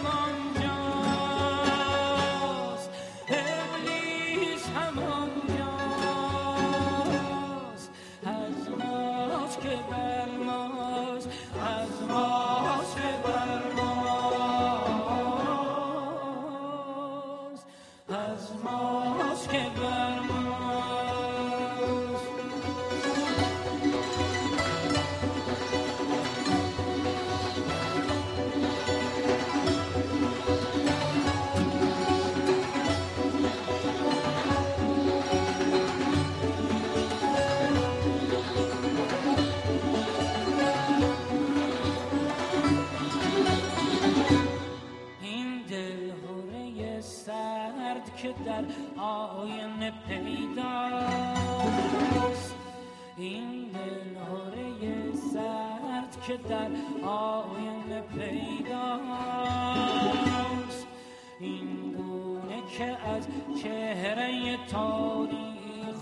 همانجاست، ابلیس همانجاست، از ماست که بر ماست، از ماست که بر ماست، از ماست که بر ماست. که در آینه پیداست، این دلهره سرد که در آینه پیداست، این گونه که از چهره تاریخ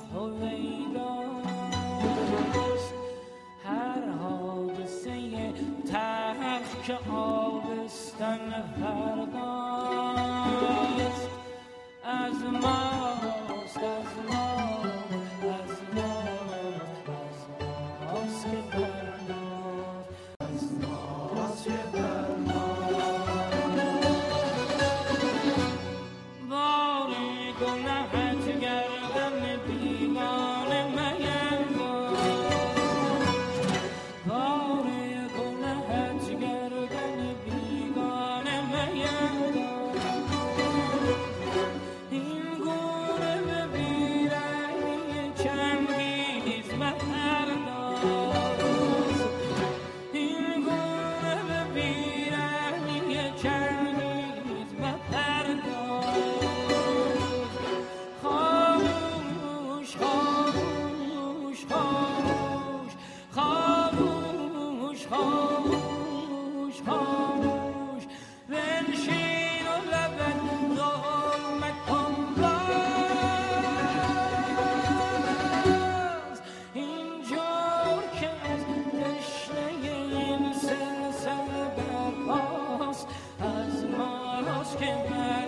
هویداست، هر حادثه تلخ که آبستن فرداست، از ماست، از ماست، از ماست، از ماست که بر ماست، از ماست که بر ماست. باری گناهت گردن بیگانه مینداز، باری گناهت گردن بیگانه مینداز، Can